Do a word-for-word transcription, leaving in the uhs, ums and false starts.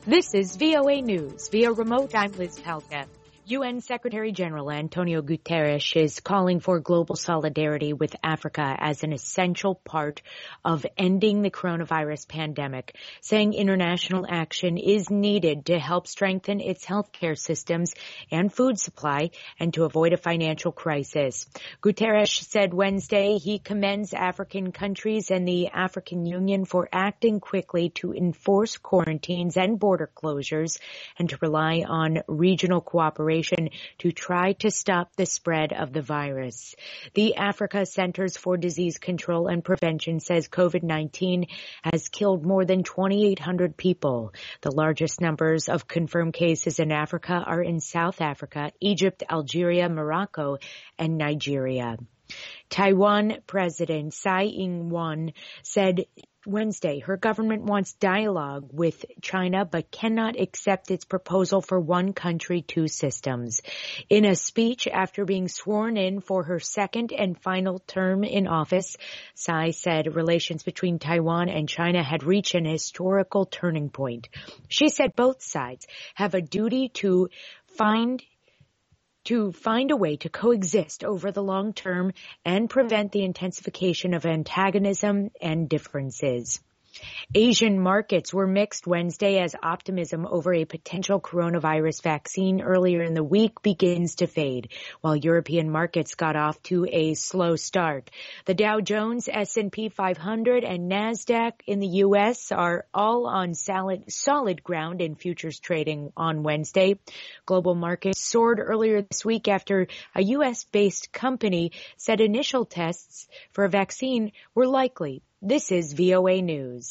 This is V O A News. Via remote, I'm Liz Palka. U N Secretary General Antonio Guterres is calling for global solidarity with Africa as an essential part of ending the coronavirus pandemic, saying international action is needed to help strengthen its healthcare systems and food supply and to avoid a financial crisis. Guterres said Wednesday he commends African countries and the African Union for acting quickly to enforce quarantines and border closures and to rely on regional cooperation to try to stop the spread of the virus. The Africa Centers for Disease Control and Prevention says COVID nineteen has killed more than twenty-eight hundred people. The largest numbers of confirmed cases in Africa are in South Africa, Egypt, Algeria, Morocco, and Nigeria. Taiwan President Tsai Ing-wen said Wednesday her government wants dialogue with China but cannot accept its proposal for one country, two systems. In a speech after being sworn in for her second and final term in office, Tsai said relations between Taiwan and China had reached an historical turning point. She said both sides have a duty to find to find a way to coexist over the long term and prevent the intensification of antagonism and differences. Asian markets were mixed Wednesday as optimism over a potential coronavirus vaccine earlier in the week begins to fade, while European markets got off to a slow start. The Dow Jones, S and P five hundred, and NASDAQ in the U S are all on solid, solid ground in futures trading on Wednesday. Global markets soared earlier this week after a U S-based company said initial tests for a vaccine were likely. This is V O A News.